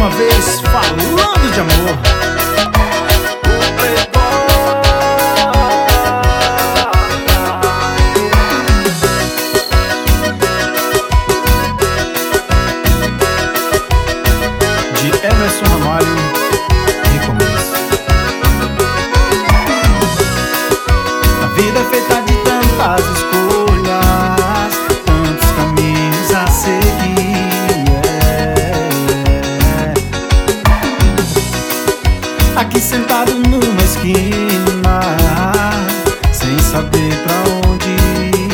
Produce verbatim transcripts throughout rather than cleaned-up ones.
uma vez falando de amor. De Emerson Ramalho, Recomeço. A vida é feita de tantas escolhas, tantos caminhos a seguir, yeah. Aqui sentado numa esquina, sem saber pra onde ir,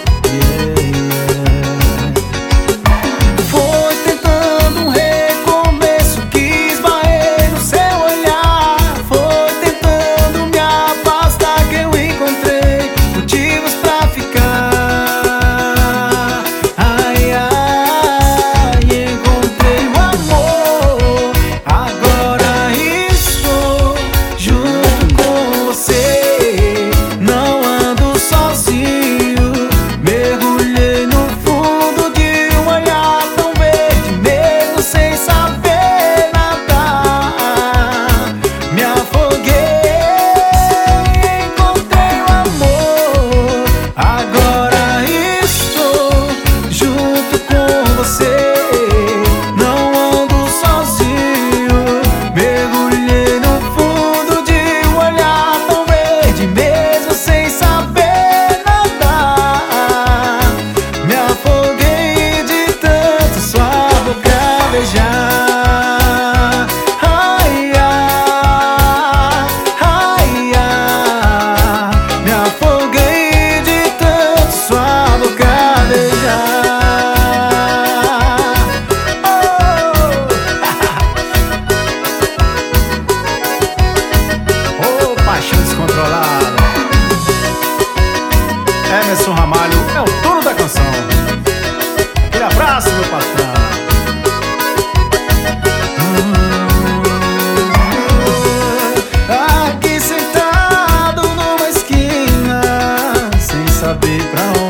yeah. Foi tentando um recomeço que esbarrei no seu olhar. Foi tentando me afastar que eu encontrei motivos pra ficar. Ai, ai, encontrei o amor. Agora estou junto com você. Não ando sozinho. Mergulhei no fundo de um olhar tão verde, mesmo sem saber nadar. Me afoguei, encontrei o amor. Agora estou junto com você. Não ando sozinho. Mergulhei no fundo de um olhar tão verde, mesmo sem saber nadar. Me afoguei de tanto sua boca beijar. Ai, ai, ai, ai. Me afoguei de tanto sua boca beijar. Oh, oh, paixão descontrolada. Emerson Ramalho é o dono da canção. Aquele abraço, meu patrão. Aqui sentado numa esquina, sem saber pra